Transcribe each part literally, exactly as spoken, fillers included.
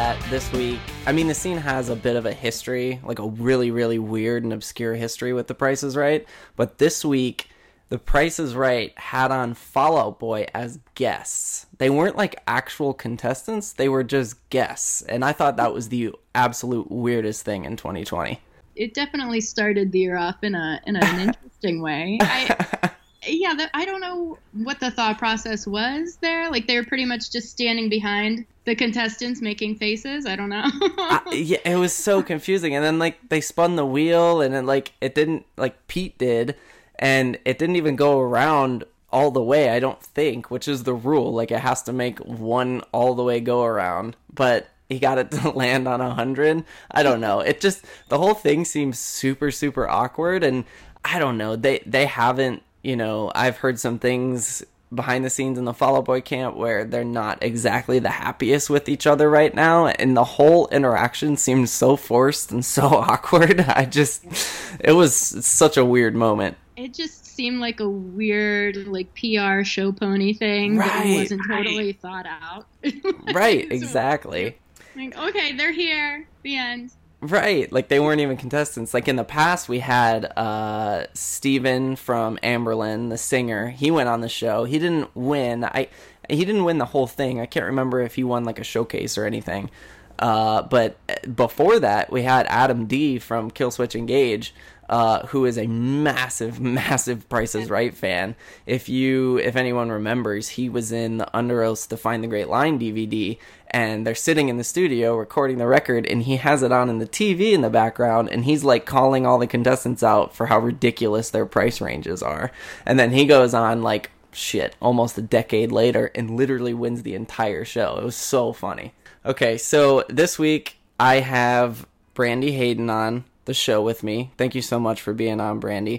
that this week, I mean, the scene has a bit of a history, like a really, really weird and obscure history with The Price is Right. But this week, The Price is Right had on Fall Out Boy as guests. They weren't like actual contestants, they were just guests. And I thought that was the absolute weirdest thing in twenty twenty. It definitely started the year off in a in an interesting way. I, yeah, the, I don't know what the thought process was there. Like, they were pretty much just standing behind the contestants making faces. I don't know. I, yeah, it was so confusing. And then, like, they spun the wheel, and then, like, it didn't, like, Pete did, and it didn't even go around all the way, I don't think, which is the rule. Like, it has to make one all the way go around. But he got it to land on a hundred. I don't know. It just, the whole thing seems super, super awkward. And I don't know. They, they haven't, you know, I've heard some things behind the scenes in the Fall Out Boy camp where they're not exactly the happiest with each other right now. And the whole interaction seemed so forced and so awkward. I just, it was such a weird moment. It just seemed like a weird, like, P R show pony thing right, that wasn't right. totally thought out. Right, exactly. Like, okay, they're here. The end. Right, like they weren't even contestants. Like in the past, we had uh, Steven from Amberlin, the singer. He went on the show. He didn't win. I he didn't win the whole thing. I can't remember if he won like a showcase or anything. Uh, but before that, we had Adam D from Killswitch Engage, uh, who is a massive, massive Price is Right fan. If you, if anyone remembers, he was in the Under Oath to Find the Great Line D V D, and they're sitting in the studio recording the record, and he has it on in the T V in the background, and he's like calling all the contestants out for how ridiculous their price ranges are. And then he goes on like, shit, almost a decade later, and literally wins the entire show. It was so funny. Okay, so this week I have Brandy Hayden on the show with me. Thank you so much for being on, Brandy.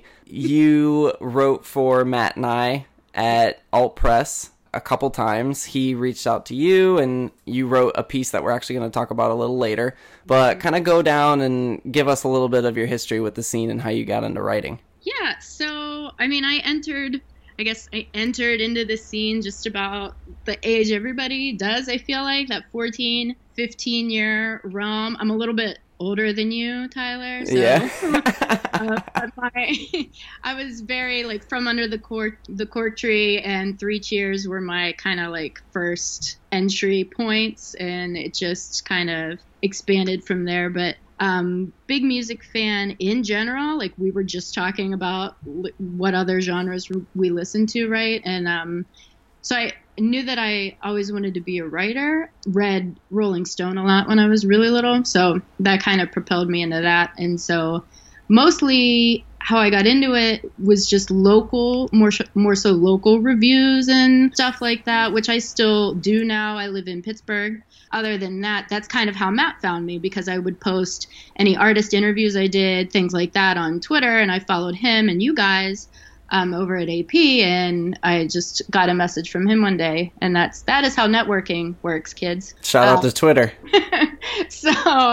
You wrote for Matt and I at Alt Press a couple times. He reached out to you, and you wrote a piece that we're actually going to talk about a little later. But kind of go down and give us a little bit of your history with the scene and how you got into writing. Yeah, so, I mean, I entered... I guess I entered into the scene just about the age everybody does, I feel like, that fourteen, fifteen year realm. I'm a little bit older than you, Tyler. So, yeah. uh, my, I was very, like, from under the court, the court tree, and Three Cheers were my kind of, like, first entry points, and it just kind of expanded from there. But Um, big music fan in general. Like, we were just talking about li- what other genres we listen to, right? And um, so I knew that I always wanted to be a writer. Read Rolling Stone a lot when I was really little, so that kind of propelled me into that. And so mostly how I got into it was just local, more sh- more so local reviews and stuff like that, which I still do now. I live in Pittsburgh. Other than that, that's kind of how Matt found me, because I would post any artist interviews I did, things like that, on Twitter, and I followed him and you guys um, over at A P, and I just got a message from him one day, and that's that is how networking works, kids. Shout uh, out to Twitter. So,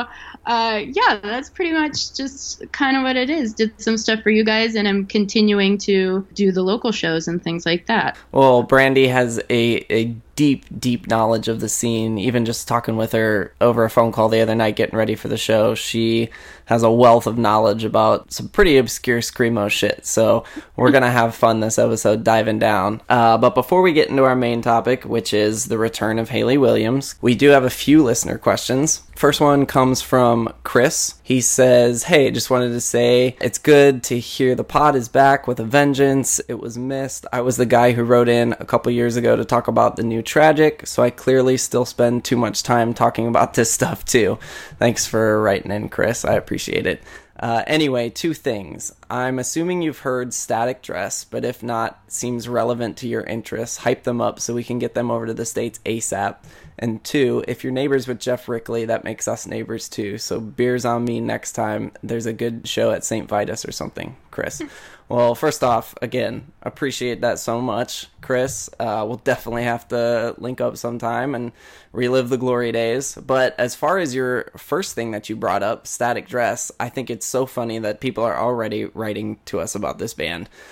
uh, yeah, that's pretty much just kind of what it is. Did some stuff for you guys, and I'm continuing to do the local shows and things like that. Well, Brandy has a, a deep, deep knowledge of the scene. Even just talking with her over a phone call the other night, getting ready for the show, she has a wealth of knowledge about some pretty obscure screamo shit. So we're going to have fun this episode diving down. Uh, but before we get into our main topic, which is the return of Hayley Williams, we do have a few listener questions. First one comes from Chris. He says, hey, just wanted to say it's good to hear the pod is back with a vengeance. It was missed. I was the guy who wrote in a couple years ago to talk about the new Tragic, so I clearly still spend too much time talking about this stuff too. Thanks for writing in, Chris. I appreciate it. Uh, anyway, two things. I'm assuming you've heard Static Dress, but if not, seems relevant to your interests. Hype them up so we can get them over to the States ASAP. And two, if you're neighbors with Jeff Rickley, that makes us neighbors too. So beers on me next time there's a good show at Saint Vitus or something, Chris. Well, first off, again, appreciate that so much, Chris. Uh, we'll definitely have to link up sometime and relive the glory days. But as far as your first thing that you brought up, Static Dress, I think it's so funny that people are already writing to us about this band.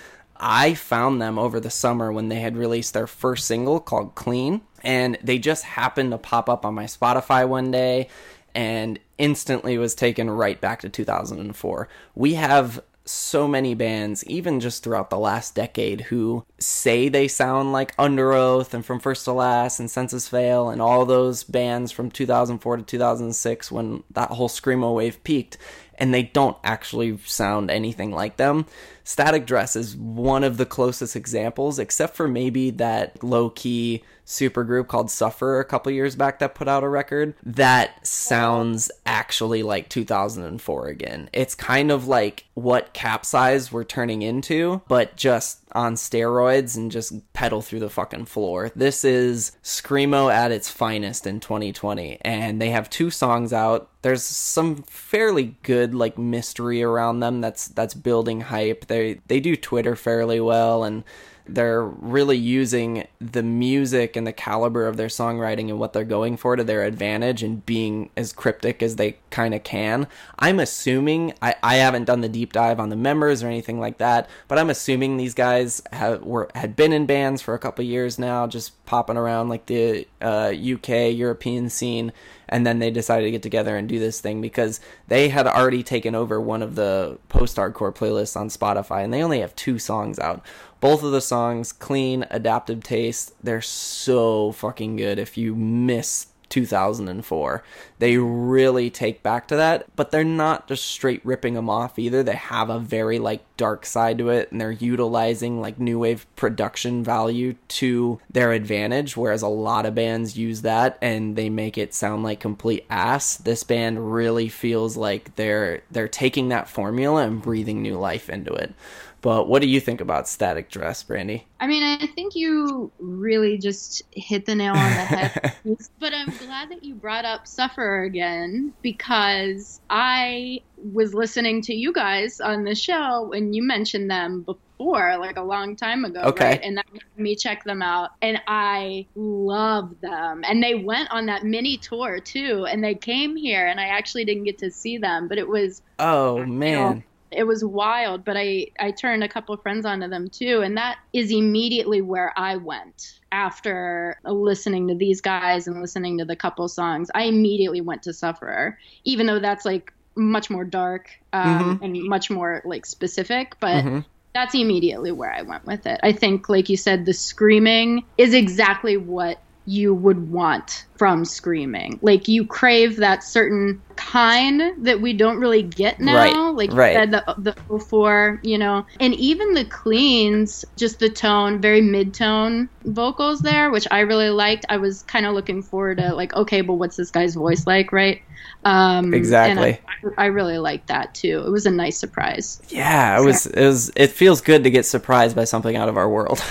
I found them over the summer when they had released their first single called Clean, and they just happened to pop up on my Spotify one day and instantly was taken right back to two thousand four. We have so many bands, even just throughout the last decade, who say they sound like Under Oath and From First to Last and Senses Fail and all those bands from two thousand four to two thousand six when that whole screamo wave peaked, and they don't actually sound anything like them. Static Dress is one of the closest examples, except for maybe that low-key supergroup called Sufferer a couple years back that put out a record that sounds actually like two thousand four again. It's kind of like what Capsize were turning into, but just on steroids and just pedal through the fucking floor. This is screamo at its finest in twenty twenty, and they have two songs out. There's some fairly good like mystery around them that's that's building hype. They they do Twitter fairly well, and they're really using the music and the caliber of their songwriting and what they're going for to their advantage and being as cryptic as they kind of can. I'm assuming, I, I haven't done the deep dive on the members or anything like that, but I'm assuming these guys have, were had been in bands for a couple years now, just popping around like the uh, U K, European scene, and then they decided to get together and do this thing because they had already taken over one of the post-hardcore playlists on Spotify, and they only have two songs out. Both of the songs, Clean, Adaptive Taste, they're so fucking good. If you miss two thousand four, they really take back to that, but they're not just straight ripping them off either. They have a very like dark side to it, and they're utilizing like new wave production value to their advantage, whereas a lot of bands use that and they make it sound like complete ass. This band really feels like they're they're taking that formula and breathing new life into it. But what do you think about Static Dress, Brandy? I mean, I think you really just hit the nail on the head. But I'm glad that you brought up Sufferer again, because I was listening to you guys on the show and you mentioned them before, like a long time ago, okay. right? And that made me check them out. And I love them. And they went on that mini tour, too. And they came here, and I actually didn't get to see them. But it was... Oh, man. You know, it was wild, but I, I turned a couple of friends onto them too. And that is immediately where I went after listening to these guys and listening to the couple songs. I immediately went to Sufferer, even though that's like much more dark um, mm-hmm. and much more like specific, but mm-hmm. that's immediately where I went with it. I think, like you said, the screaming is exactly what you would want from screaming. Like, you crave that certain kind that we don't really get now. Right, like you right. said, the the oh four, you know. And even the cleans, just the tone, very mid-tone vocals there, which I really liked. I was kind of looking forward to, like, okay, but what's this guy's voice like, right? Um, exactly. And I, I really liked that too. It was a nice surprise. Yeah, it was. It was. It feels good to get surprised by something out of our world.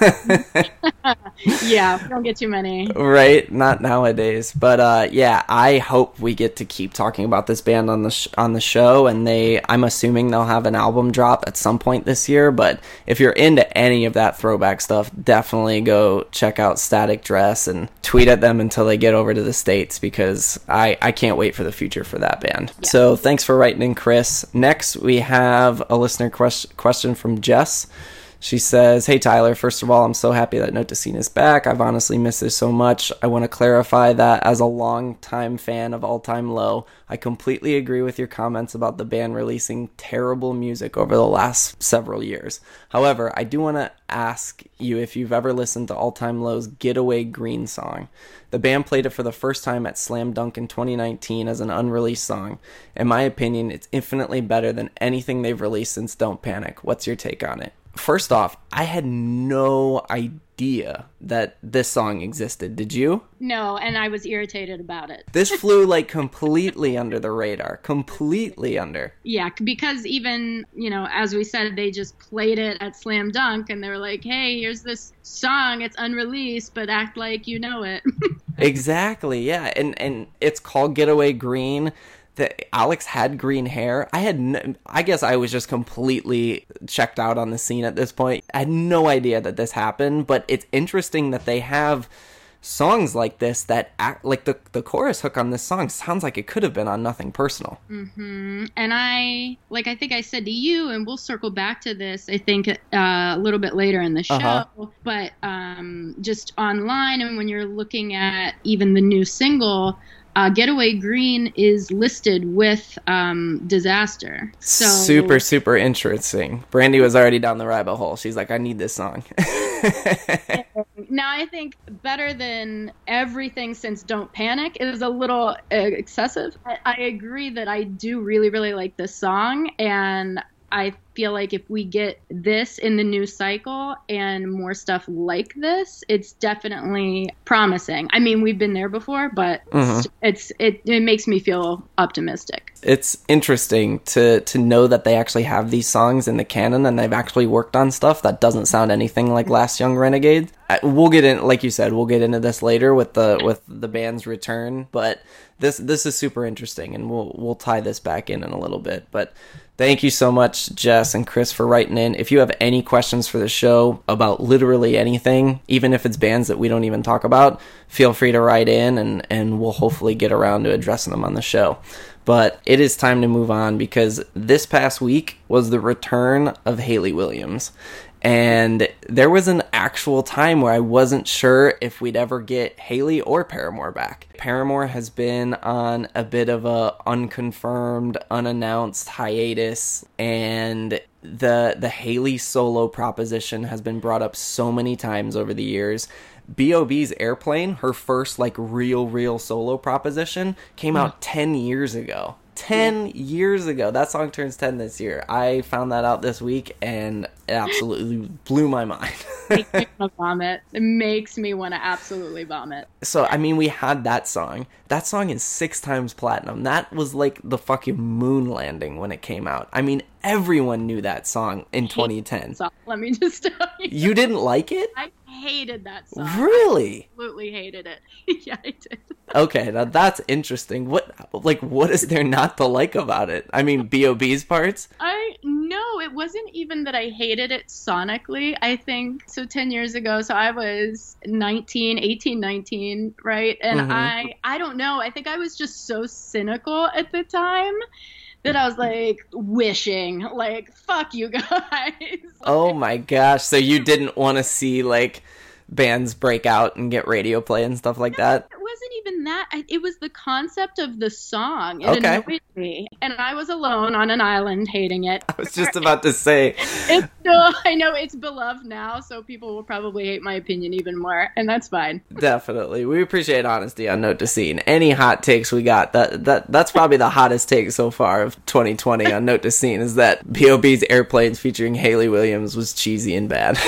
Yeah, we don't get too many. Right, not nowadays. But uh, yeah, I hope we get to keep talking about this band on the sh- on the show. And they, I'm assuming they'll have an album drop at some point this year. But if you're into any of that throwback stuff, definitely go check out Static Dress and tweet at them until they get over to the States, because I I can't wait for the future for that band. Yeah. So thanks for writing in, Chris. Next, we have a listener quest- question from Jess. She says, "Hey Tyler, first of all, I'm so happy that Note to Scene is back. I've honestly missed it so much. I want to clarify that as a long-time fan of All Time Low, I completely agree with your comments about the band releasing terrible music over the last several years. However, I do want to ask you if you've ever listened to All Time Low's Getaway Green song. The band played it for the first time at Slam Dunk in twenty nineteen as an unreleased song. In my opinion, it's infinitely better than anything they've released since Don't Panic. What's your take on it?" First off, I had no idea that this song existed. Did you? No, and I was irritated about it. This flew like completely under the radar. Completely under. Yeah, because even, you know, as we said, they just played it at Slam Dunk and they were like, hey, here's this song. It's unreleased, but act like you know it. Exactly, yeah. And, and it's called Getaway Green. That Alex had green hair. I had, no, I guess I was just completely checked out on the scene at this point. I had no idea that this happened, but it's interesting that they have songs like this that act like the the chorus hook on this song sounds like it could have been on Nothing Personal. Mm-hmm. And I, like I think I said to you, and we'll circle back to this, I think, uh, a little bit later in the show, uh-huh. but um, just online, and when you're looking at even the new single, Uh, Getaway Green is listed with um, Disaster. So super, super interesting. Brandy was already down the rabbit hole. She's like, I need this song. Now, I think better than everything since Don't Panic is a little uh, excessive. I, I agree that I do really, really like this song, and I feel like if we get this in the new cycle and more stuff like this, it's definitely promising. I mean, we've been there before, but mm-hmm. it's it, it makes me feel optimistic. It's interesting to to know that they actually have these songs in the canon and they've actually worked on stuff that doesn't sound anything like Last Young Renegade. We'll get in, like you said, we'll get into this later with the with the band's return, but this this is super interesting, and we'll we'll tie this back in in a little bit. But thank you so much, Jess and Chris, for writing in. If you have any questions for the show about literally anything, even if it's bands that we don't even talk about, feel free to write in, and, and we'll hopefully get around to addressing them on the show. But it is time to move on, because this past week was the return of Hayley Williams. And there was an actual time where I wasn't sure if we'd ever get Hayley or Paramore back. Paramore has been on a bit of a unconfirmed, unannounced hiatus, and the the Hayley solo proposition has been brought up so many times over the years. B O B's Airplane, her first like real, real solo proposition, came out ten years ago. ten years ago. That song turns ten this year. I found that out this week, and it absolutely blew my mind. It makes me want to vomit. It makes me want to absolutely vomit. So, I mean, we had that song. That song is six times platinum. That was like the fucking moon landing when it came out. I mean, everyone knew that song in twenty ten. So, let me just tell you. You didn't like it? I hated that song. Really? I absolutely hated it. Yeah, I did. Okay, now that's interesting. What, like, what is there not to like about it? I mean, B O B's parts? I, no, it wasn't even that I hated it sonically. I think, so ten years ago, so I was nineteen, eighteen, nineteen, right? And mm-hmm. I, I don't know, I think I was just so cynical at the time that I was like wishing, like, fuck you guys. Oh my gosh, so you didn't want to see, like, bands break out and get radio play and stuff like that? It wasn't even that. I, it was the concept of the song. It okay. annoyed me. And I was alone on an island hating it. I was just about to say. It's still, I know it's beloved now, so people will probably hate my opinion even more, and that's fine. Definitely. We appreciate honesty on Note to Scene. Any hot takes we got, that that that's probably the hottest take so far of twenty twenty on Note to Scene, is that B O B's Airplanes featuring Hayley Williams was cheesy and bad.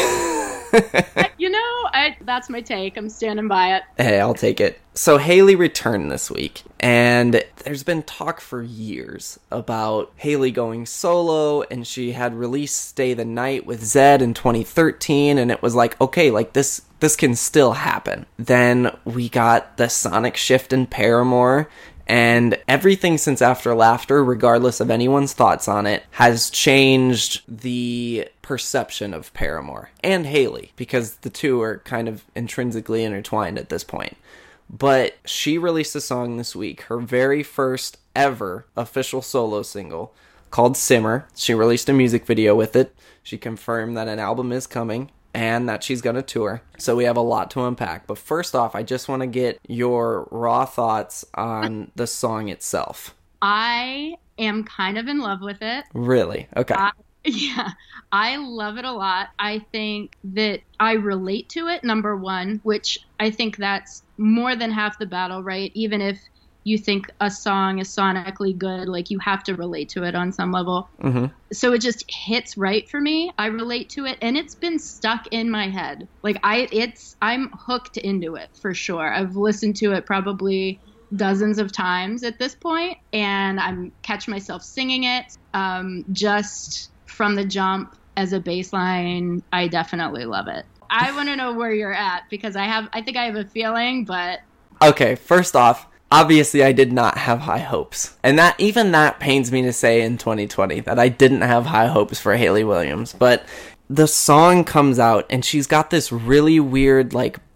You know, I, that's my take. I'm standing by it. Hey, I'll take it. So Hayley returned this week, and there's been talk for years about Hayley going solo, and she had released Stay the Night with Zedd in twenty thirteen, and it was like, okay, like this this can still happen. Then we got the sonic shift in Paramore, and everything since After Laughter, regardless of anyone's thoughts on it, has changed the perception of Paramore and Hayley, because the two are kind of intrinsically intertwined at this point. But she released a song this week, her very first ever official solo single, called Simmer. She released a music video with it. She confirmed that an album is coming and that she's going to tour. So we have a lot to unpack. But first off, I just want to get your raw thoughts on the song itself. I am kind of in love with it. Really? Okay. I, yeah, I love it a lot. I think that I relate to it, number one, which I think that's more than half the battle, right? Even if you think a song is sonically good, like you have to relate to it on some level. Mm-hmm. So it just hits right for me. I relate to it, and it's been stuck in my head. Like I, it's, I'm hooked into it for sure. I've listened to it probably dozens of times at this point, and I'm catch myself singing it. Um, just from the jump as a bass line, I definitely love it. I want to know where you're at, because I have, I think I have a feeling, but. Okay, first off, obviously I did not have high hopes. And that, even that pains me to say in twenty twenty, that I didn't have high hopes for Hayley Williams. But the song comes out, and she's got this really weird, like,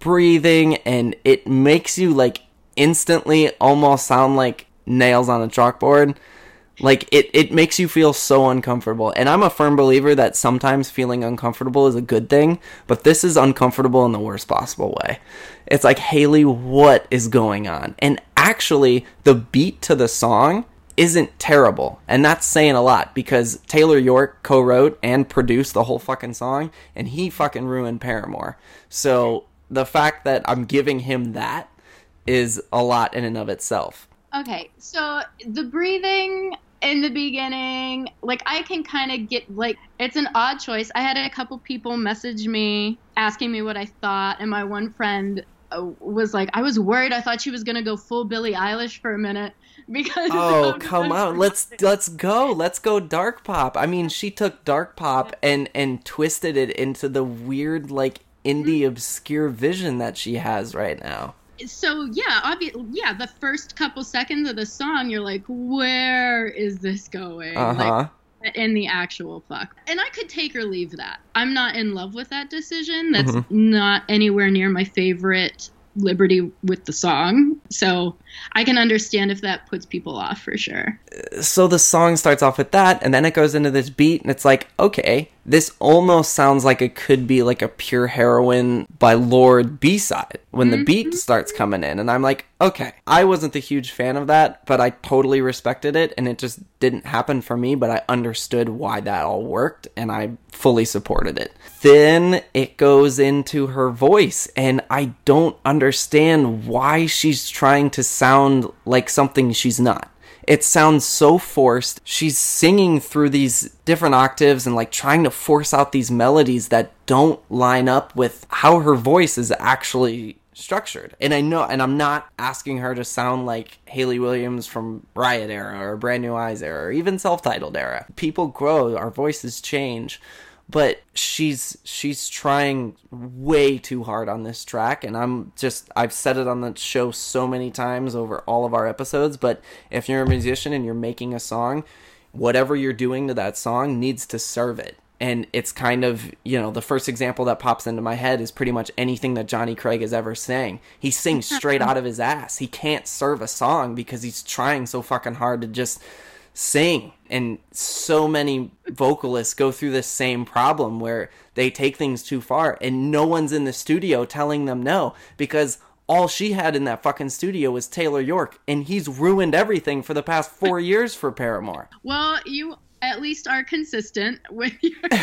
breathing, and it makes you like instantly almost sound like nails on a chalkboard. Like, it, it makes you feel so uncomfortable. And I'm a firm believer that sometimes feeling uncomfortable is a good thing, but this is uncomfortable in the worst possible way. It's like, Haley, what is going on? And actually, the beat to the song isn't terrible. And that's saying a lot, because Taylor York co-wrote and produced the whole fucking song, and he fucking ruined Paramore. So the fact that I'm giving him that is a lot in and of itself. Okay, so the breathing in the beginning, like, I can kind of get, like, it's an odd choice. I had a couple people message me asking me what I thought, and my one friend uh, was like, I was worried. I thought she was going to go full Billie Eilish for a minute. Because oh, come on. Let's let's go. Let's go dark pop. I mean, she took dark pop and, and twisted it into the weird, like, indie obscure vision that she has right now. So yeah, obvi- yeah, the first couple seconds of the song, you're like, where is this going? Uh-huh. Like, in the actual fuck. And I could take or leave that. I'm not in love with that decision. That's Mm-hmm. not anywhere near my favorite Liberty with the song. So I can understand if that puts people off for sure. So the song starts off with that, and then it goes into this beat, and it's like, okay, this almost sounds like it could be like a Pure Heroine by Lorde B-side when the mm-hmm. beat starts coming in. And I'm like, okay, I wasn't the huge fan of that, but I totally respected it, and it just didn't happen for me, but I understood why that all worked, and I fully supported it. Then it goes into her voice, and I don't understand why she's trying to sound like something she's not. It sounds so forced. She's singing through these different octaves and like trying to force out these melodies that don't line up with how her voice is actually structured. And I know, and I'm not asking her to sound like Hayley Williams from Riot era or Brand New Eyes era or even Self-Titled era. People grow, our voices change. But she's she's trying way too hard on this track, and I'm just, I've said it on the show so many times over all of our episodes, but if you're a musician and you're making a song, whatever you're doing to that song needs to serve it. And it's kind of, you know, the first example that pops into my head is pretty much anything that Johnny Craig has ever sang. He sings straight out of his ass. He can't serve a song because he's trying so fucking hard to just sing. And so many vocalists go through this same problem where they take things too far and no one's in the studio telling them no, because all she had in that fucking studio was Taylor York, and he's ruined everything for the past four years for Paramore. Well, you at least are consistent with your,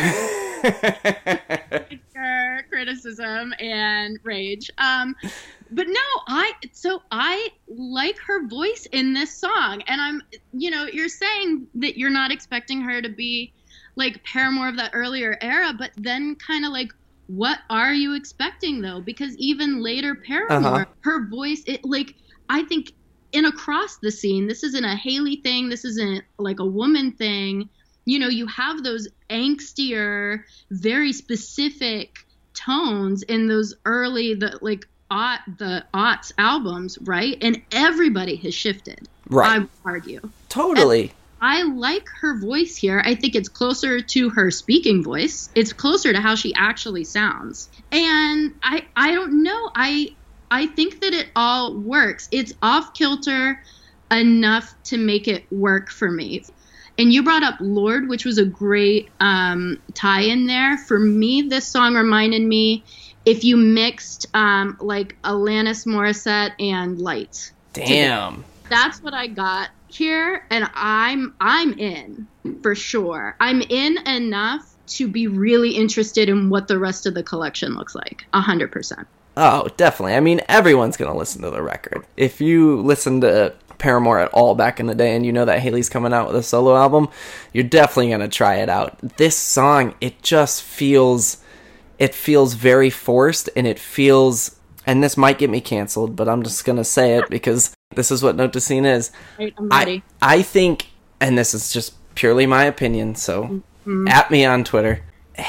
your criticism and rage. Um, but no, I, so I like her voice in this song. And I'm, you know, you're saying that you're not expecting her to be like Paramore of that earlier era, but then kind of like, what are you expecting though? Because even later Paramore, uh-huh. her voice, it like, I think in Across the Scene, this isn't a Haley thing. This isn't like a woman thing. You know, you have those angstier, very specific tones in those early, the like, aught, the aughts albums, right? And everybody has shifted, right? I would argue. Totally. And I like her voice here. I think it's closer to her speaking voice. It's closer to how she actually sounds. And I I don't know. I I think that it all works. It's off kilter enough to make it work for me. And you brought up Lorde, which was a great um, tie-in there. For me, this song reminded me if you mixed um, like Alanis Morissette and Light. Damn. Together. That's what I got here, and I'm I'm in for sure. I'm in enough to be really interested in what the rest of the collection looks like. A hundred percent. Oh, definitely. I mean, everyone's gonna listen to the record. If you listen to Paramore at all back in the day and you know that Haley's coming out with a solo album, you're definitely gonna try it out. This song, it just feels it feels very forced, and it feels, and this might get me canceled, but I'm just gonna say it because this is what Note to Scene is. Right, I'm ready. I, I think, and this is just purely my opinion, so mm-hmm. at me on Twitter,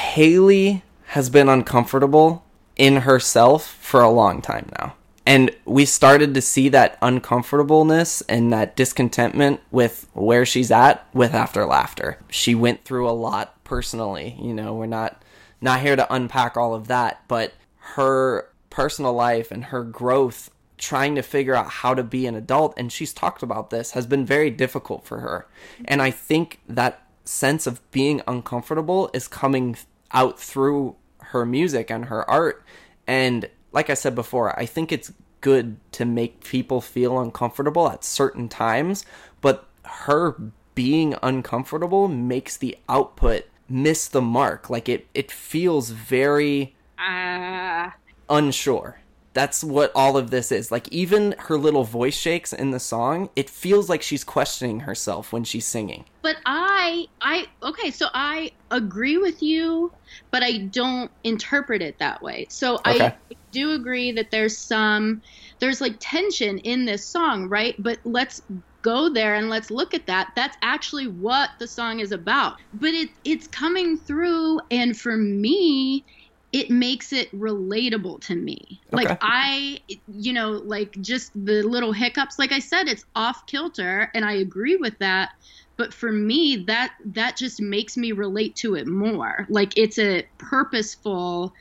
Haley has been uncomfortable in herself for a long time now. And we started to see that uncomfortableness and that discontentment with where she's at with After Laughter. She went through a lot personally. You know, we're not not here to unpack all of that, but her personal life and her growth trying to figure out how to be an adult, and she's talked about this, has been very difficult for her. And I think that sense of being uncomfortable is coming out through her music and her art. And like I said before, I think it's good to make people feel uncomfortable at certain times, but her being uncomfortable makes the output miss the mark. Like it, it feels very uh... unsure. That's what all of this is. Like, even her little voice shakes in the song, it feels like she's questioning herself when she's singing. But I, I, okay, so I agree with you, but I don't interpret it that way. So okay. I do agree that there's some, there's like tension in this song, right? But let's go there and let's look at that. That's actually what the song is about. But it, it's coming through, and for me, it makes it relatable to me. Okay. Like I, you know, like just the little hiccups, like I said, it's off kilter, and I agree with that. But for me, that, that just makes me relate to it more. Like it's a purposeful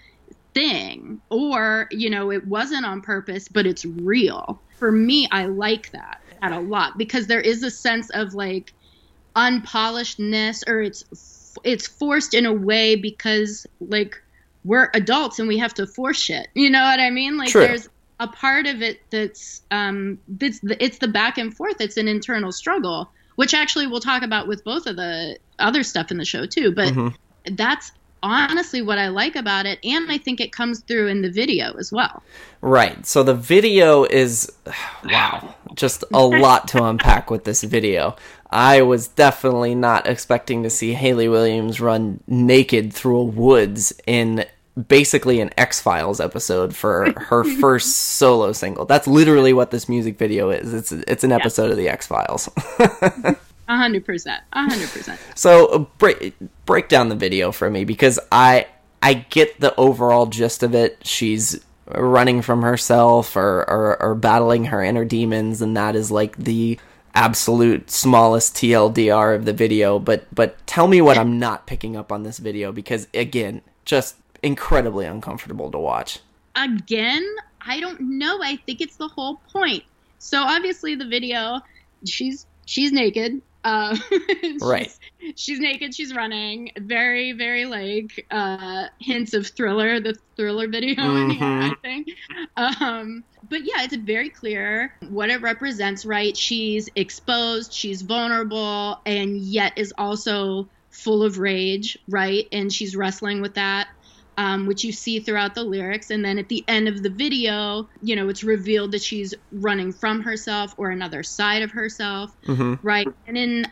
thing, or, you know, it wasn't on purpose, but it's real. For me, I like that, that a lot, because there is a sense of like unpolishedness, or it's, it's forced in a way because like, we're adults and we have to force shit. You know what I mean? Like True. There's a part of it that's, um, that's the, it's the back and forth. It's an internal struggle, which actually we'll talk about with both of the other stuff in the show too. But mm-hmm. that's honestly what I like about it. And I think it comes through in the video as well. Right. So the video is, wow, just a lot to unpack with this video. I was definitely not expecting to see Hayley Williams run naked through a woods in basically an X-Files episode for her first solo single. That's literally what this music video is. It's it's an episode yeah. of the X-Files. A hundred percent. A hundred percent. So uh, break break down the video for me, because I I get the overall gist of it. She's running from herself or, or, or battling her inner demons, and that is like the absolute smallest T L D R of the video. But but tell me what I'm not picking up on this video, because again, just incredibly uncomfortable to watch. Again, I don't know. I think it's the whole point. So obviously the video, she's she's naked. Uh, she's, right. She's naked. She's running. Very, very like uh, hints of Thriller, the Thriller video mm-hmm. in here, I think. Um, but yeah, it's very clear what it represents, right? She's exposed, she's vulnerable, and yet is also full of rage, right? And she's wrestling with that. Um, which you see throughout the lyrics. And then at the end of the video, you know, it's revealed that she's running from herself or another side of herself, mm-hmm. right? And in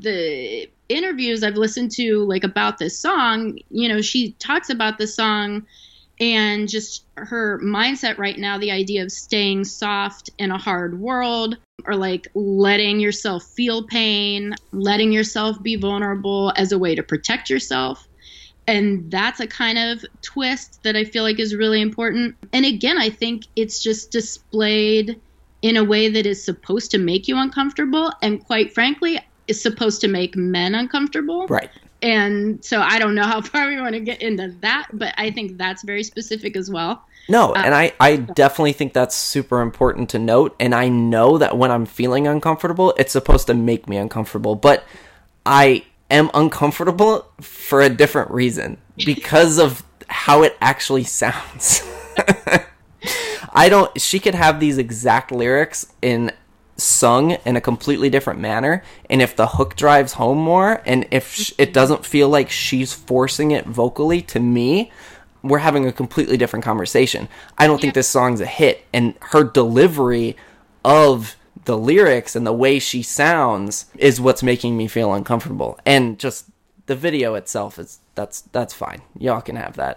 the interviews I've listened to, like, about this song, you know, she talks about the song and just her mindset right now, the idea of staying soft in a hard world, or like letting yourself feel pain, letting yourself be vulnerable as a way to protect yourself. And that's a kind of twist that I feel like is really important. And again, I think it's just displayed in a way that is supposed to make you uncomfortable, and quite frankly, is supposed to make men uncomfortable. Right. And so I don't know how far we want to get into that, but I think that's very specific as well. No, uh, and I, I definitely think that's super important to note. And I know that when I'm feeling uncomfortable, it's supposed to make me uncomfortable. But I am uncomfortable for a different reason, because of how it actually sounds. I don't, she could have these exact lyrics in sung in a completely different manner, and if the hook drives home more, and if sh- it doesn't feel like she's forcing it vocally, to me, we're having a completely different conversation. I don't yeah. think this song's a hit, and her delivery of the lyrics and the way she sounds is what's making me feel uncomfortable. And just the video itself is, that's that's fine. Y'all can have that.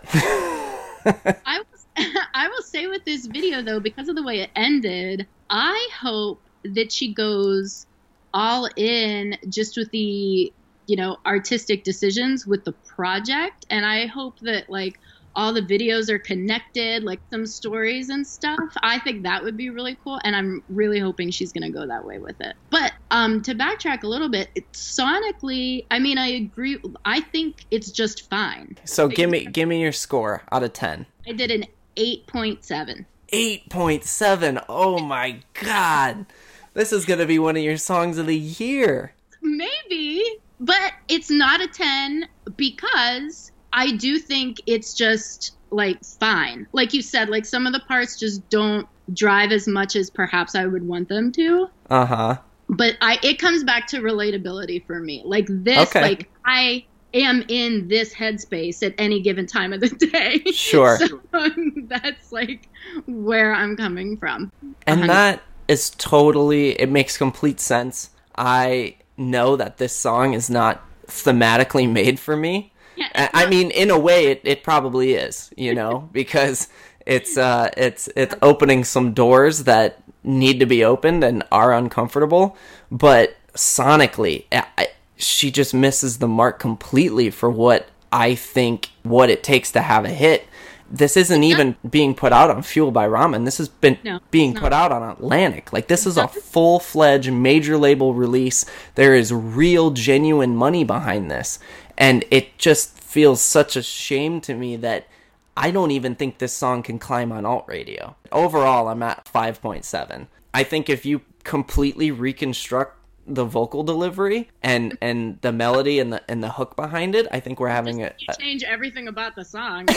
I will, I will say with this video, though, because of the way it ended, I hope that she goes all in just with the, you know, artistic decisions with the project. And I hope that, like, all the videos are connected, like some stories and stuff. I think that would be really cool, and I'm really hoping she's going to go that way with it. But um, to backtrack a little bit, it, sonically, I mean, I agree. I think it's just fine. So give me give me your score out of ten. I did an eight point seven. eight point seven. Oh my God. This is going to be one of your songs of the year. Maybe, but it's not a ten because I do think it's just like fine. Like you said, like some of the parts just don't drive as much as perhaps I would want them to. Uh-huh. But I it comes back to relatability for me. Like this, okay. like I am in this headspace at any given time of the day. Sure. So um, that's like where I'm coming from. And one hundred that is totally, it makes complete sense. I know that this song is not thematically made for me. Yeah, I, I mean, in a way, it, it probably is, you know, because it's uh, it's it's opening some doors that need to be opened and are uncomfortable. But sonically, I, she just misses the mark completely for what I think what it takes to have a hit. This isn't even being put out on Fueled by Ramen. This has been No, being it's put not. out on Atlantic. Like, this is a full-fledged major label release. There is real, genuine money behind this. And it just feels such a shame to me that I don't even think this song can climb on alt radio. Overall, I'm at five point seven. I think if you completely reconstruct the vocal delivery and and the melody and the and the hook behind it, I think we're having a, you change everything about the song.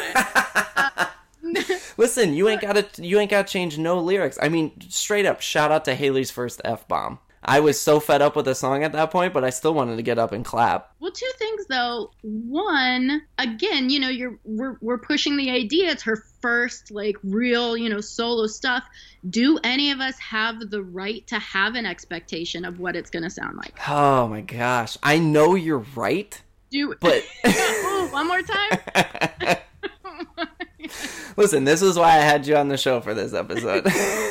listen, you ain't gotta you ain't gotta change no lyrics. I mean, straight up, shout out to Haley's first F-bomb. I was so fed up with the song at that point, but I still wanted to get up and clap. Well, two things though. One, again, you know, you're we're we're pushing the idea. It's her first like real, you know, solo stuff. Do any of us have the right to have an expectation of what it's going to sound like? Oh my gosh, I know you're right, Do but oh, one more time. listen, this is why I had you on the show for this episode.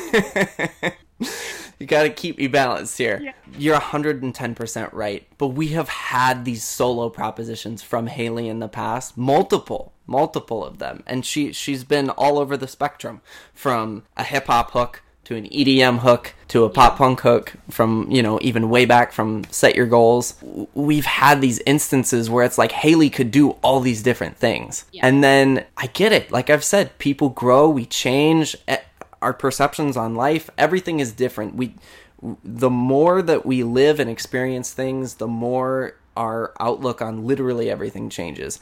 You got to keep me balanced here. Yeah. You're one hundred ten percent right. But we have had these solo propositions from Haley in the past. Multiple. Multiple of them. And she, she's been all over the spectrum. From a hip-hop hook to an E D M hook to a pop-punk hook. From, you know, even way back from Set Your Goals. We've had these instances where it's like Haley could do all these different things. Yeah. And then, I get it. Like I've said, people grow. We change. Our perceptions on life, everything is different. We, the more that we live and experience things, the more our outlook on literally everything changes.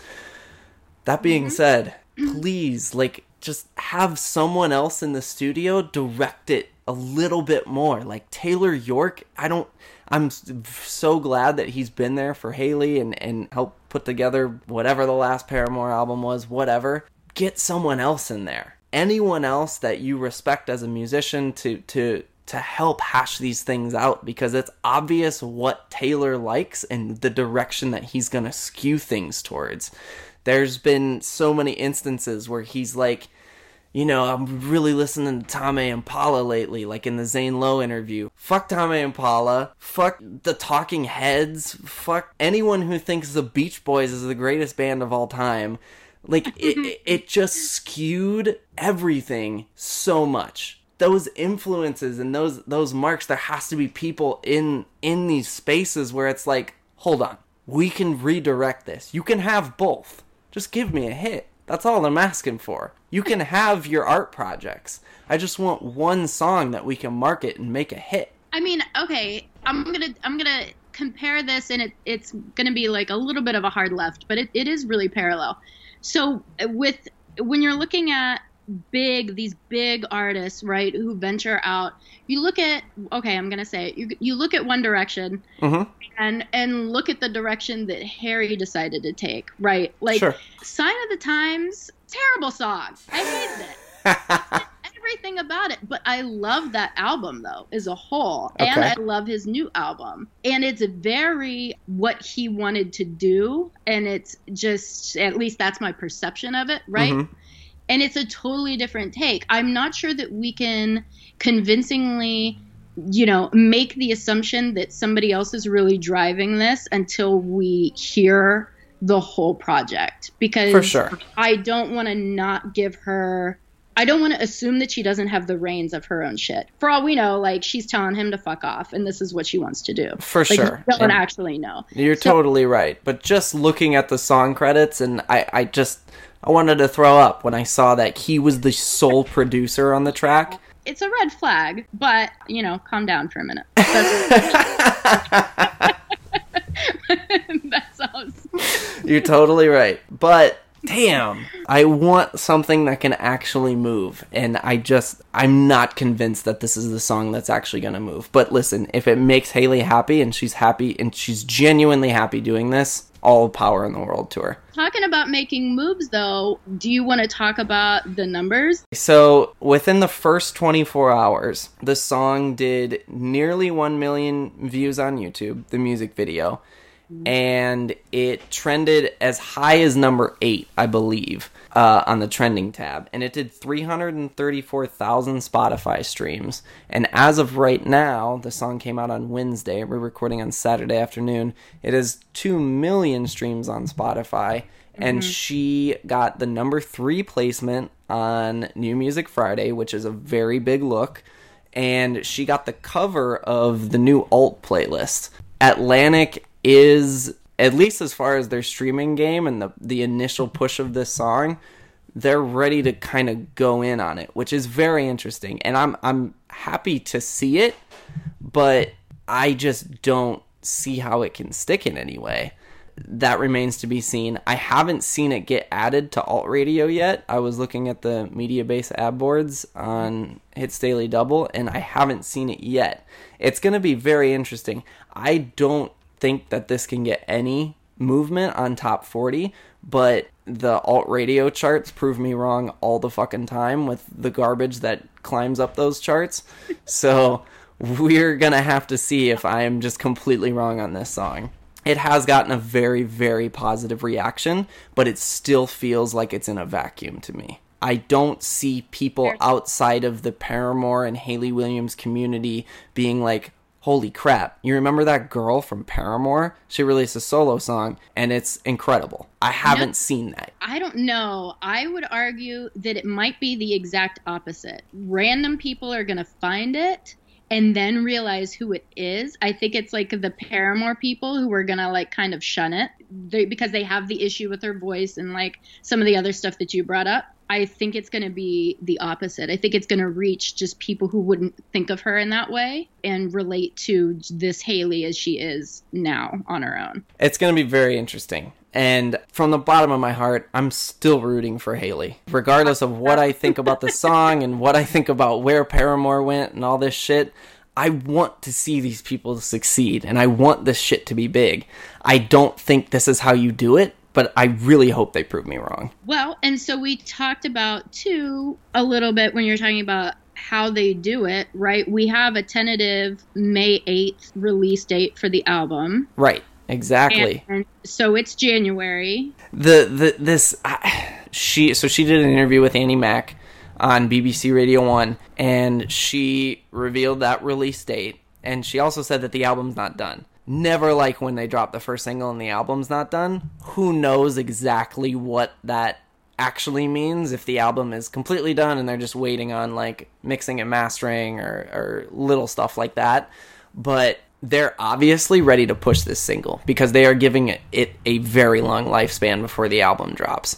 That being mm-hmm. said, please, like, just have someone else in the studio direct it a little bit more. Like Taylor York, I don't, I'm so glad that he's been there for Haley and, and helped put together whatever the last Paramore album was, whatever. Get someone else in there. Anyone else that you respect as a musician to to to help hash these things out, because it's obvious what Taylor likes and the direction that he's going to skew things towards. There's been so many instances where he's like, you know, I'm really listening to Tame Impala lately, like in the Zane Lowe interview. Fuck Tame Impala. Fuck the Talking Heads. Fuck anyone who thinks the Beach Boys is the greatest band of all time. Like, it, it just skewed everything so much. Those influences and those those marks, there has to be people in in these spaces where it's like, hold on, we can redirect this. You can have both. Just give me a hit. That's all I'm asking for. You can have your art projects. I just want one song that we can market and make a hit. I mean, okay, I'm gonna I'm gonna compare this, and it it's gonna be like a little bit of a hard left, but it, it is really parallel. So with when you're looking at big these big artists, right, who venture out, you look at okay, I'm gonna say it. You you look at One Direction, mm-hmm. and and look at the direction that Harry decided to take, right? Like sure. Sign of the Times, terrible song. I hated it. Everything about it, but I love that album though as a whole, okay. and I love his new album, and it's very what he wanted to do, and it's just, at least that's my perception of it, right? Mm-hmm. And it's a totally different take. I'm not sure that we can convincingly, you know, make the assumption that somebody else is really driving this until we hear the whole project, because for sure. I don't want to not give her I don't want to assume that she doesn't have the reins of her own shit. For all we know, like, she's telling him to fuck off, and this is what she wants to do. For like, sure. You don't and actually know. You're so, totally right. But just looking at the song credits, and I, I just, I wanted to throw up when I saw that he was the sole producer on the track. It's a red flag, but, you know, calm down for a minute. That sounds... You're totally right. But, damn, I want something that can actually move. And I just, I'm not convinced that this is the song that's actually going to move. But listen, if it makes Hayley happy and she's happy and she's genuinely happy doing this, all power in the world to her. Talking about making moves, though, do you want to talk about the numbers? So, within the first twenty-four hours, the song did nearly one million views on YouTube, the music video, and it trended as high as number eight, I believe, uh, on the trending tab. And it did three hundred thirty-four thousand Spotify streams. And as of right now, the song came out on Wednesday. We're recording on Saturday afternoon. It has two million streams on Spotify. And mm-hmm. she got the number three placement on New Music Friday, which is a very big look. And she got the cover of the new alt playlist. Atlantic is, at least as far as their streaming game and the, the initial push of this song, they're ready to kind of go in on it, which is very interesting. And I'm I'm happy to see it, but I just don't see how it can stick in any way. That remains to be seen. I haven't seen it get added to alt radio yet. I was looking at the media-based ad boards on Hits Daily Double, and I haven't seen it yet. It's going to be very interesting. I don't think that this can get any movement on top forty, but the alt radio charts prove me wrong all the fucking time with the garbage that climbs up those charts. So we're gonna have to see if I am just completely wrong on this song. It has gotten a very, very positive reaction, but it still feels like it's in a vacuum to me. I don't see people outside of the Paramore and Hayley Williams community being like, holy crap, you remember that girl from Paramore? She released a solo song, and it's incredible. I haven't no, seen that. I don't know. I would argue that it might be the exact opposite. Random people are going to find it and then realize who it is. I think it's like the Paramore people who are going to like kind of shun it they, because they have the issue with her voice and like some of the other stuff that you brought up. I think it's going to be the opposite. I think it's going to reach just people who wouldn't think of her in that way and relate to this Hayley as she is now on her own. It's going to be very interesting. And from the bottom of my heart, I'm still rooting for Hayley. Regardless of what I think about the song and what I think about where Paramore went and all this shit, I want to see these people succeed. And I want this shit to be big. I don't think this is how you do it, but I really hope they prove me wrong. Well, and so we talked about, too, a little bit when you're talking about how they do it, right? We have a tentative May eighth release date for the album. Right, exactly. And, and so it's January. The the this uh, she so she did an interview with Annie Mac on B B C Radio one, and she revealed that release date, and she also said that the album's not done. Never like when they drop the first single and the album's not done. Who knows exactly what that actually means, if the album is completely done and they're just waiting on like mixing and mastering or, or little stuff like that. But they're obviously ready to push this single because they are giving it, it a very long lifespan before the album drops.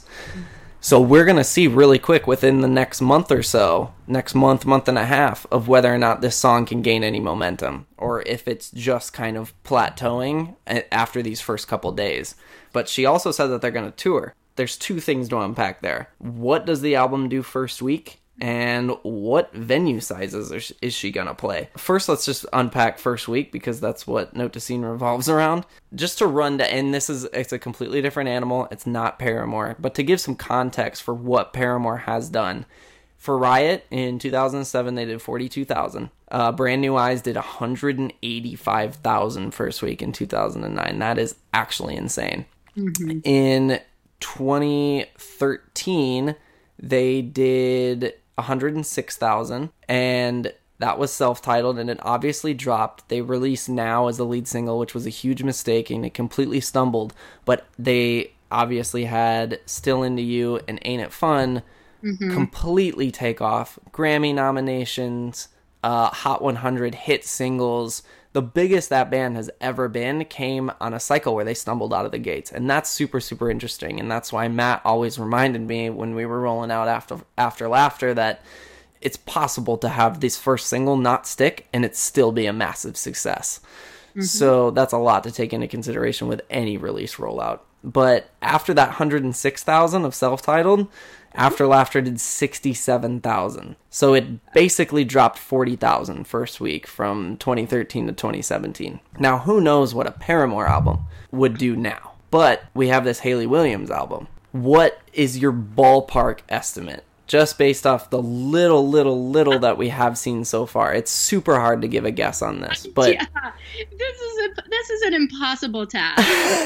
So we're going to see really quick within the next month or so, next month, month and a half, of whether or not this song can gain any momentum or if it's just kind of plateauing after these first couple days. But she also said that they're going to tour. There's two things to unpack there. What does the album do first week? And what venue sizes is she going to play? First, let's just unpack first week because that's what Note to Scene revolves around. Just to run to, and this is, it's a completely different animal. It's not Paramore. But to give some context for what Paramore has done. For Riot, in two thousand seven, they did forty-two thousand. Uh, Brand New Eyes did one hundred eighty-five thousand first week in two thousand nine. That is actually insane. Mm-hmm. In twenty thirteen, they did one hundred six thousand, and that was self-titled, and it obviously dropped. They released Now as the lead single, which was a huge mistake, and it completely stumbled, but they obviously had Still Into You and Ain't It Fun mm-hmm. completely take off. Grammy nominations, uh, Hot one hundred hit singles. the biggest that band has ever been came on a cycle where they stumbled out of the gates. And that's super, super interesting. And that's why Matt always reminded me when we were rolling out After, After Laughter that it's possible to have this first single not stick and it still be a massive success. Mm-hmm. So that's a lot to take into consideration with any release rollout. But after that one hundred six thousand of self-titled, After Laughter did sixty-seven thousand. So it basically dropped forty thousand first week from twenty thirteen to twenty seventeen. Now, who knows what a Paramore album would do now? But we have this Hayley Williams album. What is your ballpark estimate? Just based off the little, little, little that we have seen so far. It's super hard to give a guess on this. But yeah, this is a, this is an impossible task.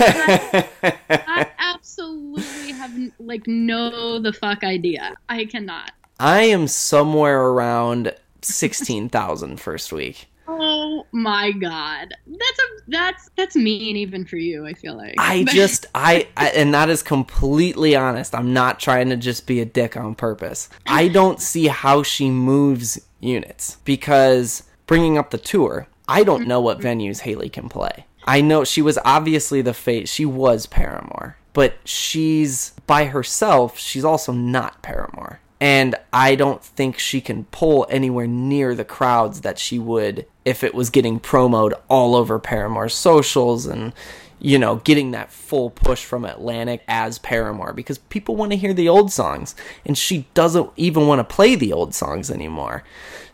I, I absolutely have like no the fuck idea. I cannot. I am somewhere around sixteen thousand first week. Oh my god, that's a that's that's mean even for you. I feel like I just I, I and that is completely honest. I'm not trying to just be a dick on purpose. I don't see how she moves units because bringing up the tour, I don't know what venues Hayley can play. I know she was obviously the face. She was Paramore, but she's by herself. She's also not Paramore. And I don't think she can pull anywhere near the crowds that she would if it was getting promoted all over Paramore's socials and, you know, getting that full push from Atlantic as Paramore. Because people want to hear the old songs. And she doesn't even want to play the old songs anymore.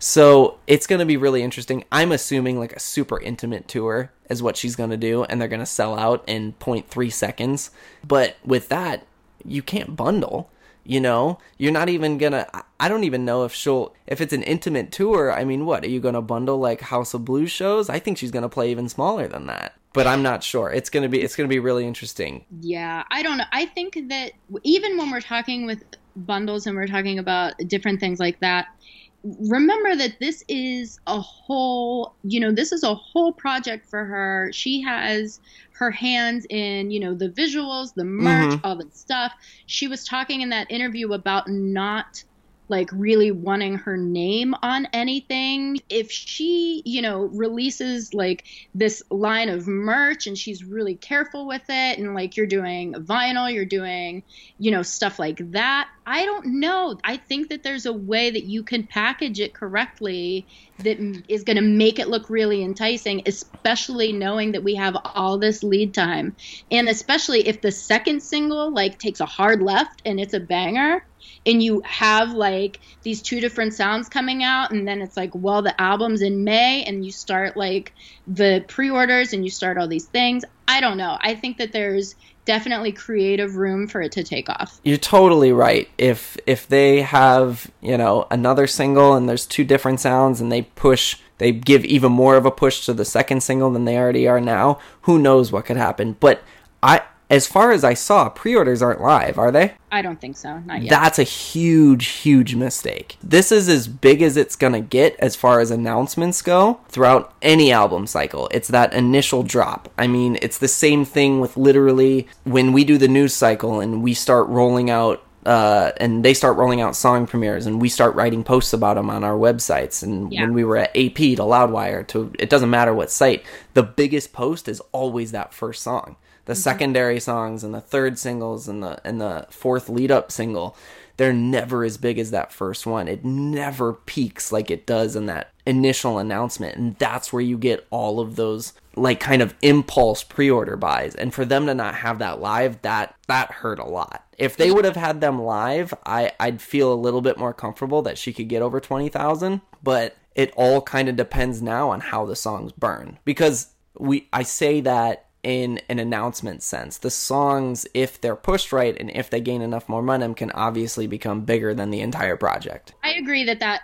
So it's going to be really interesting. I'm assuming like a super intimate tour is what she's going to do. And they're going to sell out in zero point three seconds. But with that, you can't bundle. You know, you're not even gonna, I don't even know if she'll, if it's an intimate tour, I mean, what, are you gonna bundle like House of Blues shows? I think she's gonna play even smaller than that, but I'm not sure. It's gonna be, it's gonna be really interesting. Yeah, I don't know. I think that even when we're talking with bundles and we're talking about different things like that, remember that this is a whole, you know, this is a whole project for her. She has her hands in, you know, the visuals, the merch, mm-hmm. all the stuff. She was talking in that interview about not like really wanting her name on anything. If she, you know, releases like this line of merch and she's really careful with it and like you're doing vinyl, you're doing, you know, stuff like that. I don't know. I think that there's a way that you can package it correctly that is going to make it look really enticing, especially knowing that we have all this lead time. And especially if the second single like takes a hard left and it's a banger, and you have like these two different sounds coming out, and then it's like, well, the album's in May, and you start like the pre-orders and you start all these things. I don't know. I think that there's definitely creative room for it to take off. You're totally right. If if they have, you know, another single and there's two different sounds and they push, they give even more of a push to the second single than they already are now, who knows what could happen. But I as far as I saw, pre-orders aren't live, are they? I don't think so. Not yet. That's a huge, huge mistake. This is as big as it's going to get as far as announcements go throughout any album cycle. It's that initial drop. I mean, it's the same thing with literally when we do the news cycle and we start rolling out Uh, and they start rolling out song premieres and we start writing posts about them on our websites. And yeah. when we were at A P to Loudwire to, it doesn't matter what site, the biggest post is always that first song. The mm-hmm. secondary songs and the third singles and the, and the fourth lead up single, they're never as big as that first one. It never peaks like it does in that initial announcement. And that's where you get all of those like kind of impulse pre-order buys. And for them to not have that live, that, that hurt a lot. If they would have had them live, I, I'd feel a little bit more comfortable that she could get over twenty thousand. But it all kind of depends now on how the songs burn. Because we, I say that in an announcement sense. The songs, if they're pushed right and if they gain enough momentum, can obviously become bigger than the entire project. I agree that that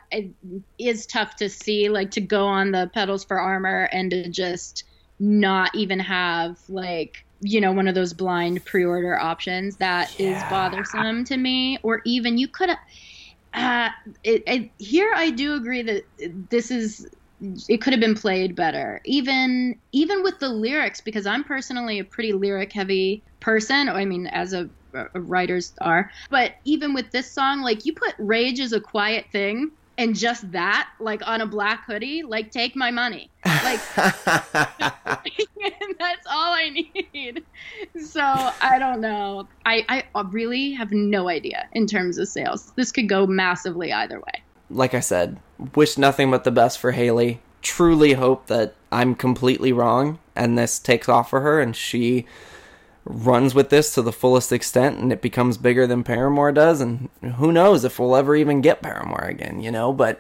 is tough to see, like to go on the Pedals for Armor and to just not even have like, you know, one of those blind pre-order options. That yeah. is bothersome to me. Or even you could have, uh, it, it, here I do agree that this is, it could have been played better, even even with the lyrics, because I'm personally a pretty lyric heavy person. I mean, as a, a writers are, but even with this song, like you put Rage is a Quiet Thing and just that, like on a black hoodie, like take my money. Like, that's all I need. So I don't know. I, I really have no idea in terms of sales. This could go massively either way. Like I said, wish nothing but the best for Hayley. Truly hope that I'm completely wrong and this takes off for her and she runs with this to the fullest extent and it becomes bigger than Paramore does. And who knows if we'll ever even get Paramore again, you know? But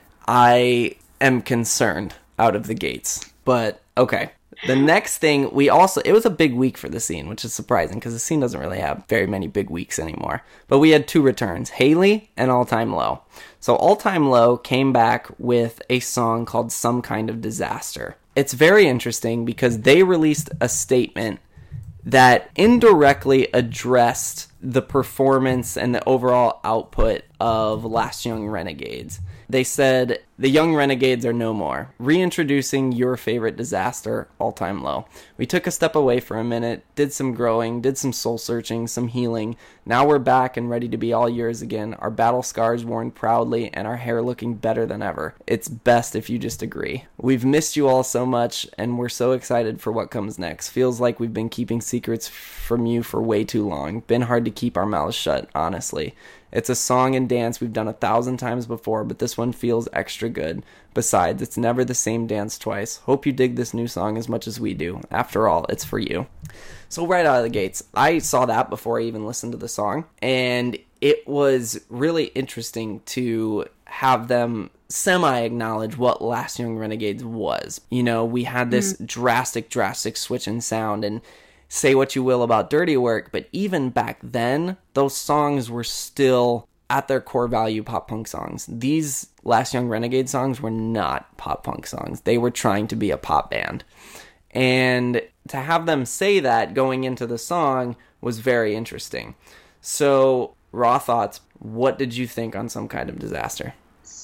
I am concerned out of the gates. But okay. The next thing, we also, it was a big week for the scene, which is surprising because the scene doesn't really have very many big weeks anymore. But we had two returns, Hayley and All Time Low. So All Time Low came back with a song called Some Kind of Disaster. It's very interesting because they released a statement that indirectly addressed the performance and the overall output of Last Young Renegades. They said, "The Young Renegades are no more. Reintroducing your favorite disaster, All Time Low. We took a step away for a minute, did some growing, did some soul searching, some healing. Now we're back and ready to be all yours again. Our battle scars worn proudly and our hair looking better than ever. It's best if you just agree. We've missed you all so much and we're so excited for what comes next. Feels like we've been keeping secrets from you for way too long. Been hard to keep our mouths shut, honestly. It's a song and dance we've done a thousand times before, but this one feels extra good. Besides, it's never the same dance twice. Hope you dig this new song as much as we do. After all, it's for you." So right out of the gates, I saw that before I even listened to the song, and it was really interesting to have them semi-acknowledge what Last Young Renegades was. You know, we had this mm. drastic, drastic switch in sound, and say what you will about Dirty Work, but even back then, those songs were still, at their core value, pop-punk songs. These Last Young Renegade songs were not pop-punk songs. They were trying to be a pop band. And to have them say that going into the song was very interesting. So, raw thoughts, what did you think on Some Kind of Disaster?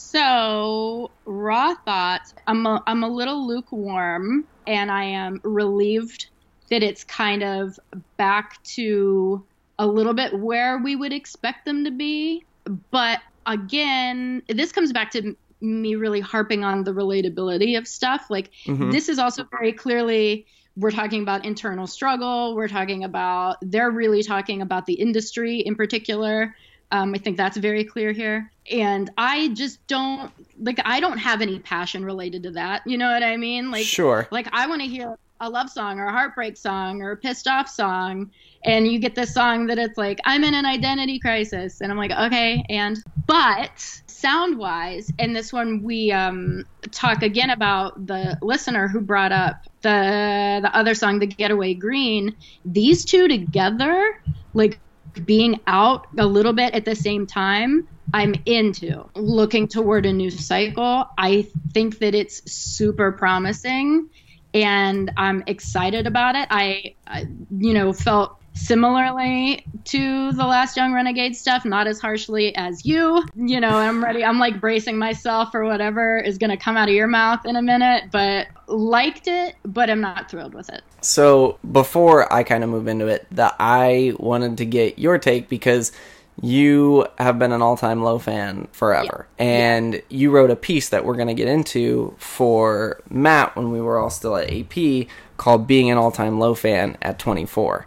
So, raw thoughts, I'm a, I'm a little lukewarm, and I am relieved that it's kind of back to a little bit where we would expect them to be. But again, this comes back to me really harping on the relatability of stuff. Like, mm-hmm. This is also very clearly, we're talking about internal struggle. We're talking about, they're really talking about the industry in particular. Um, I think that's very clear here. And I just don't, like, I don't have any passion related to that. You know what I mean? Like, sure. Like, I want to hear a love song or a heartbreak song or a pissed off song, and you get this song that it's like, I'm in an identity crisis, and I'm like, okay. And but sound wise, and this one we um talk again about the listener who brought up the the other song, The Getaway Green. These two together, like being out a little bit at the same time, I'm into looking toward a new cycle. I think that it's super promising, and I'm excited about it. I, I, you know, felt similarly to the Last Young Renegade stuff, not as harshly as you. You know, I'm ready. I'm like bracing myself for whatever is going to come out of your mouth in a minute, but liked it, but I'm not thrilled with it. So before I kind of move into it, that I wanted to get your take because you have been an All Time Low fan forever. Yeah. And yeah. You wrote a piece that we're going to get into for Matt when we were all still at A P called Being an All Time Low Fan at twenty-four.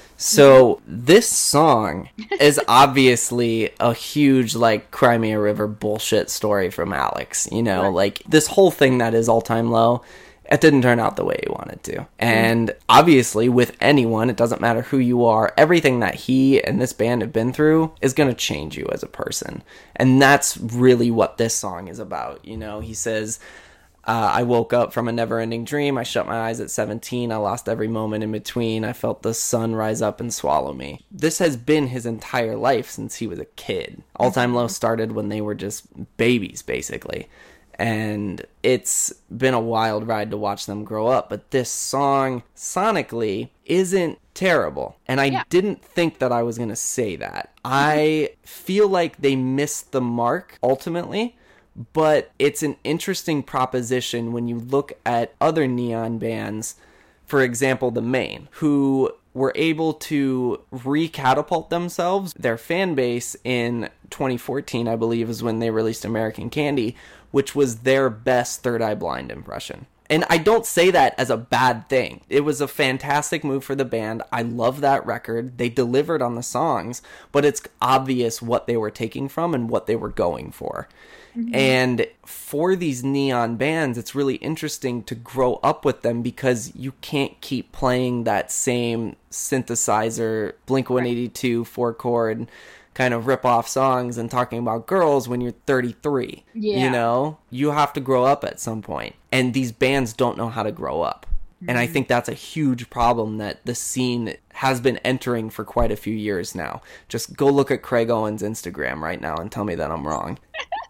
So this song is obviously a huge, like, Crimea River bullshit story from Alex. You know, right. Like, this whole thing that is All Time Low, it didn't turn out the way he wanted to. And obviously, with anyone, it doesn't matter who you are, everything that he and this band have been through is going to change you as a person. And that's really what this song is about. You know, he says, uh, I woke up from a never-ending dream. I shut my eyes at seventeen. I lost every moment in between. I felt the sun rise up and swallow me. This has been his entire life since he was a kid. All Time Low started when they were just babies, basically. And it's been a wild ride to watch them grow up. But this song, sonically, isn't terrible. And I yeah. didn't think that I was going to say that. I feel like they missed the mark, ultimately. But it's an interesting proposition when you look at other neon bands, for example, The Maine, who were able to re-catapult themselves. Their fan base in twenty fourteen, I believe, is when they released American Candy, which was their best Third Eye Blind impression. And I don't say that as a bad thing. It was a fantastic move for the band. I love that record. They delivered on the songs, but it's obvious what they were taking from and what they were going for. Mm-hmm. And for these neon bands, it's really interesting to grow up with them because you can't keep playing that same synthesizer, Blink one eighty-two, four chord kind of rip off songs and talking about girls when you're thirty-three. Yeah. You know, you have to grow up at some point. And these bands don't know how to grow up. Mm-hmm. And I think that's a huge problem that the scene has been entering for quite a few years now. Just go look at Craig Owen's Instagram right now and tell me that I'm wrong.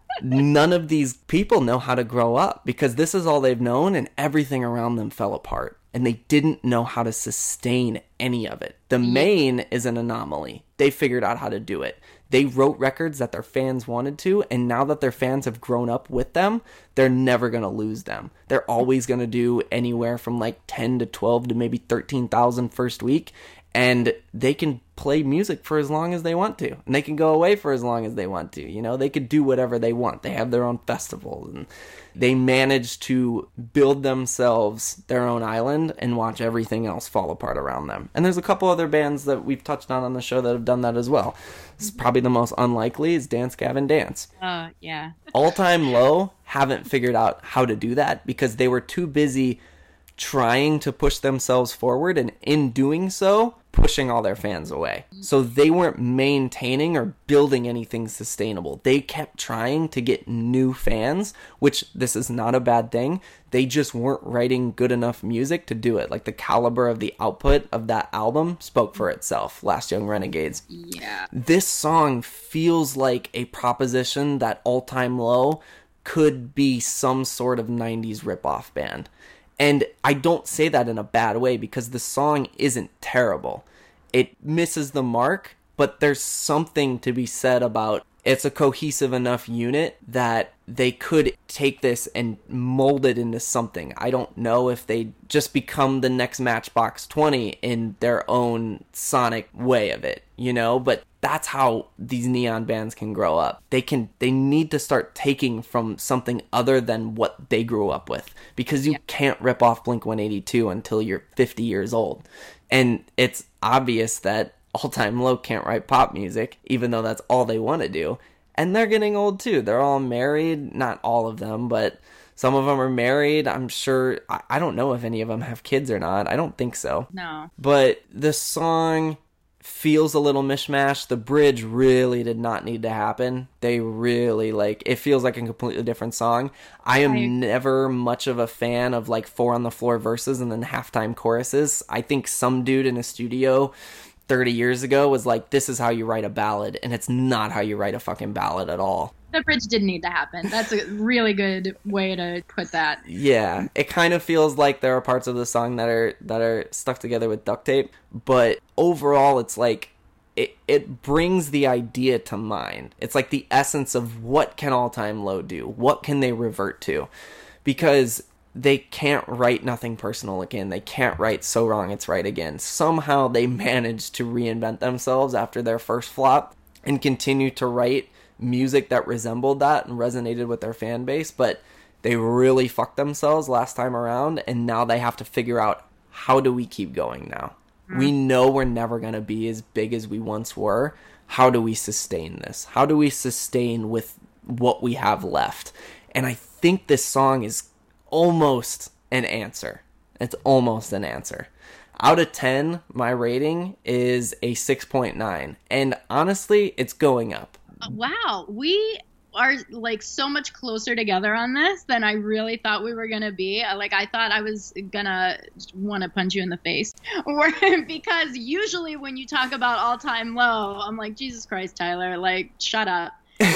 None of these people know how to grow up because this is all they've known and everything around them fell apart. And they didn't know how to sustain any of it. The Maine is an anomaly. They figured out how to do it. They wrote records that their fans wanted to, and now that their fans have grown up with them, they're never going to lose them. They're always going to do anywhere from like ten to twelve to maybe thirteen thousand first week, and they can play music for as long as they want to, and they can go away for as long as they want to. You know, they could do whatever they want. They have their own festivals, and they manage to build themselves their own island and watch everything else fall apart around them. And there's a couple other bands that we've touched on on the show that have done that as well. This is probably the most unlikely is Dance Gavin Dance. Oh, uh, yeah. All Time Low haven't figured out how to do that because they were too busy trying to push themselves forward, and in doing so, pushing all their fans away. So they weren't maintaining or building anything sustainable. They kept trying to get new fans, which this is not a bad thing. They just weren't writing good enough music to do it. Like the caliber of the output of that album spoke for itself, Last Young Renegades. Yeah. This song feels like a proposition that All Time Low could be some sort of nineties ripoff band. And I don't say that in a bad way because the song isn't terrible. It misses the mark, but there's something to be said about it's a cohesive enough unit that they could take this and mold it into something. I don't know if they just become the next Matchbox twenty in their own sonic way of it, you know, but that's how these neon bands can grow up. They can, they need to start taking from something other than what they grew up with because you yeah. can't rip off Blink one eighty-two until you're fifty years old. And it's obvious that All Time Low can't write pop music, even though that's all they want to do. And they're getting old too. They're all married. Not all of them, but some of them are married. I'm sure, I, I don't know if any of them have kids or not. I don't think so. No. But the song feels a little mishmash. The bridge really did not need to happen. They really, like, it feels like a completely different song. I am I... never much of a fan of like four on the floor verses and then halftime choruses. I think some dude in a studio thirty years ago was like, this is how you write a ballad, and it's not how you write a fucking ballad at all. The bridge didn't need to happen. That's a really good way to put that. Yeah, it kind of feels like there are parts of the song that are that are stuck together with duct tape, but overall it's like it it brings the idea to mind. It's like the essence of what can All Time Low do? What can they revert to? Because they can't write Nothing Personal again. They can't write So Wrong It's Right again. Somehow they managed to reinvent themselves after their first flop and continue to write music that resembled that and resonated with their fan base, but they really fucked themselves last time around, and now they have to figure out, how do we keep going now? Mm. We know we're never going to be as big as we once were. How do we sustain this? How do we sustain with what we have left? And I think this song is almost an answer. It's almost an answer. Out of ten, my rating is a six point nine. And honestly, it's going up. Wow. We are like so much closer together on this than I really thought we were going to be. Like, I thought I was going to want to punch you in the face. Because usually when you talk about All Time Low, I'm like, Jesus Christ, Tyler, like, shut up.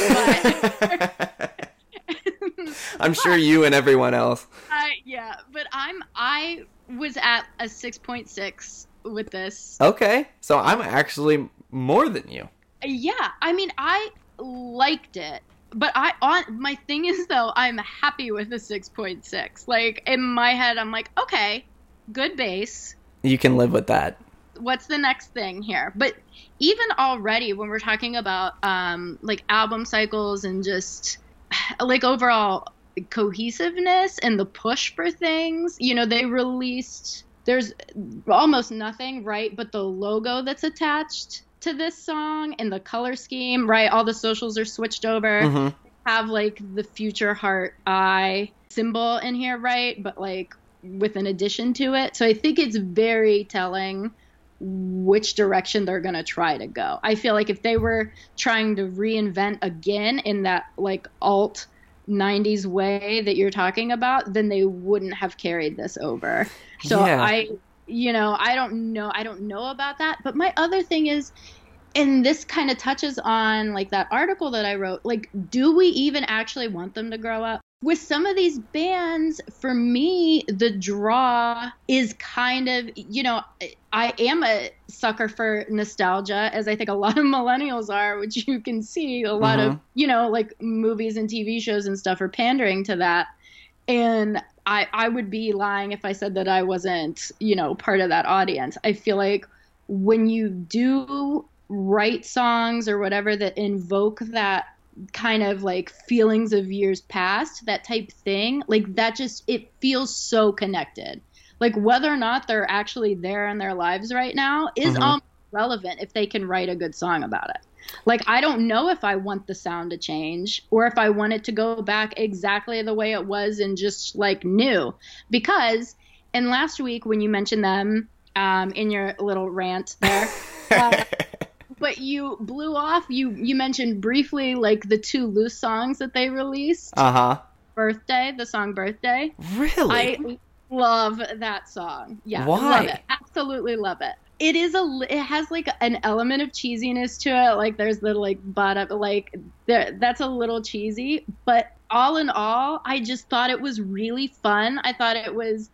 But I'm sure you and everyone else. Uh, yeah, but I'm I was at a six point six with this. Okay, so I'm actually more than you. Yeah, I mean, I liked it, but I on my thing is though, I'm happy with the six point six. Like in my head, I'm like, okay, good bass. You can live with that. What's the next thing here? But even already, when we're talking about um like album cycles and just like overall cohesiveness and the push for things. You know, they released, there's almost nothing, right? But the logo that's attached to this song and the color scheme, right? All the socials are switched over. Mm-hmm. Have like the future heart eye symbol in here, right? But like with an addition to it. So I think it's very telling which direction they're going to try to go. I feel like if they were trying to reinvent again in that like alt nineties way that you're talking about, then they wouldn't have carried this over. So yeah. I, you know, I don't know. I don't know about that. But my other thing is, and this kind of touches on like that article that I wrote, like, do we even actually want them to grow up? With some of these bands, for me, the draw is kind of, you know, I am a sucker for nostalgia, as I think a lot of millennials are, which you can see a lot mm-hmm. of, you know, like movies and T V shows and stuff are pandering to that. And I, I would be lying if I said that I wasn't, you know, part of that audience. I feel like when you do write songs or whatever that invoke that kind of like feelings of years past, that type thing, like that just, it feels so connected. Like whether or not they're actually there in their lives right now is mm-hmm. almost relevant if they can write a good song about it. Like, I don't know if I want the sound to change or if I want it to go back exactly the way it was and just like new. Because, and last week when you mentioned them um, in your little rant there, uh, but you blew off, you, you mentioned briefly like the two loose songs that they released. Uh-huh. Birthday, the song Birthday. Really? I love that song. Yeah. Why? Love it. Absolutely love it. It is a, it has like an element of cheesiness to it. Like there's the like butt up, like there, that's a little cheesy, but all in all, I just thought it was really fun. I thought it was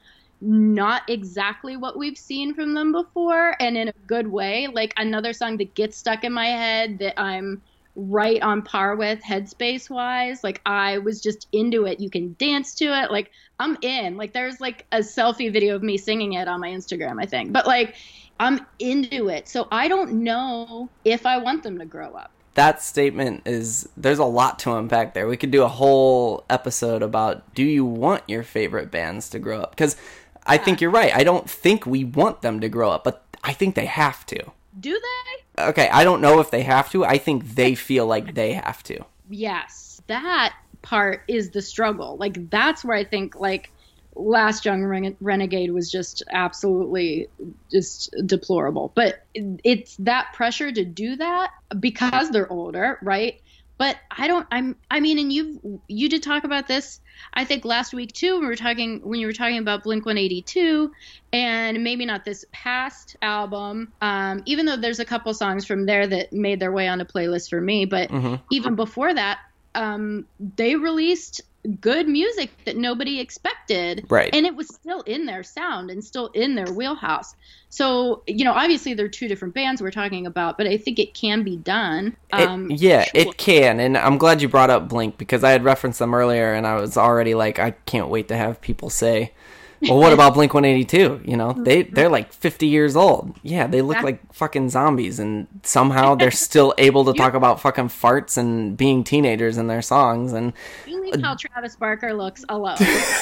not exactly what we've seen from them before, and in a good way. Like another song that gets stuck in my head that I'm right on par with headspace wise. Like I was just into it. You can dance to it. Like I'm in. Like there's like a selfie video of me singing it on my Instagram, I think. But like I'm into it. So I don't know if I want them to grow up. That statement is, there's a lot to unpack there. We could do a whole episode about, do you want your favorite bands to grow up? Because I yeah. think you're right. I don't think we want them to grow up, but I think they have to. Do they? Okay, I don't know if they have to. I think they feel like they have to. Yes, that part is the struggle. Like, that's where I think, like, Last Young Ren- Renegade was just absolutely just deplorable. But it's that pressure to do that because they're older, right? But I don't, I'm, I mean, and you you did talk about this, I think last week too, when we were talking, when you were talking about Blink one eighty-two, and maybe not this past album, um, even though there's a couple songs from there that made their way on a playlist for me, but mm-hmm. even before that, um, they released good music that nobody expected. Right. And it was still in their sound and still in their wheelhouse. So, you know, obviously they're two different bands we're talking about, but I think it can be done. Um, it, yeah, sure. it can. And I'm glad you brought up Blink because I had referenced them earlier and I was already like, I can't wait to have people say, well, what about Blink one eighty-two? You know, they, they're like fifty years old. Yeah, they look like fucking zombies, and somehow they're still able to talk about fucking farts and being teenagers in their songs. And you leave how Travis Barker looks alone.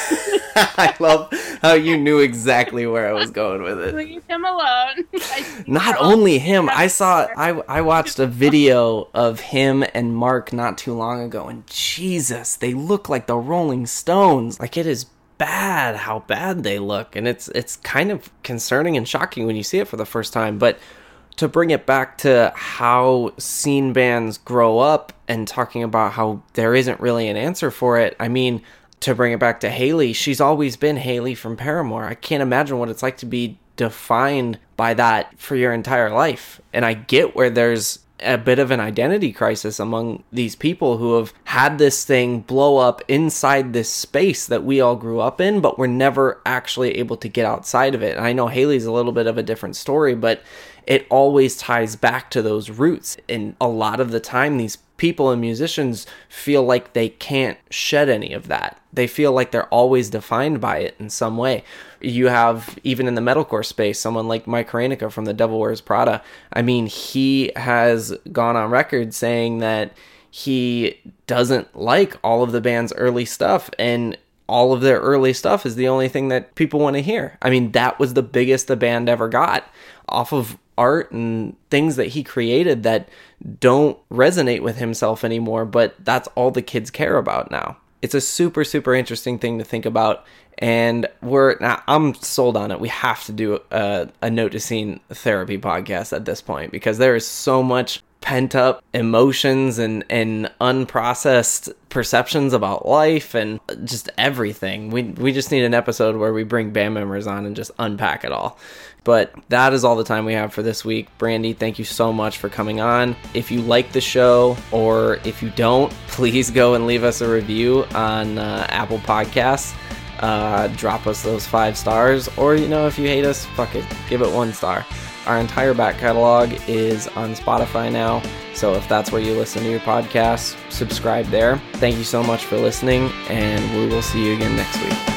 I love how you knew exactly where I was going with it. Leave him alone. Not only him, I saw, I, I watched a video of him and Mark not too long ago, and Jesus, they look like the Rolling Stones. Like, it is bad how bad they look, and it's it's kind of concerning and shocking when you see it for the first time. But to bring it back to how scene bands grow up and talking about how there isn't really an answer for it, I mean, to bring it back to Hayley, she's always been Hayley from Paramore. I can't imagine what it's like to be defined by that for your entire life. And I get where there's a bit of an identity crisis among these people who have had this thing blow up inside this space that we all grew up in, but we're never actually able to get outside of it. And I know Hayley's a little bit of a different story, but it always ties back to those roots. And a lot of the time, these people and musicians feel like they can't shed any of that. They feel like they're always defined by it in some way. You have, even in the metalcore space, someone like Mike Hrenica from The Devil Wears Prada. I mean, he has gone on record saying that he doesn't like all of the band's early stuff, and all of their early stuff is the only thing that people want to hear. I mean, that was the biggest the band ever got off of art and things that he created that don't resonate with himself anymore, but that's all the kids care about now. It's a super, super interesting thing to think about, and we're now I'm sold on it. We have to do a, a Note to Scene therapy podcast at this point, because there is so much pent up emotions and, and unprocessed perceptions about life and just everything. We we just need an episode where we bring band members on and just unpack it all. But that is all the time we have for this week. Brandy, thank you so much for coming on. If you like the show, or if you don't, please go and leave us a review on uh, Apple Podcasts. Uh, drop us those five stars. Or, you know, if you hate us, fuck it, give it one star. Our entire back catalog is on Spotify now, so if that's where you listen to your podcasts, subscribe there. Thank you so much for listening, and we will see you again next week.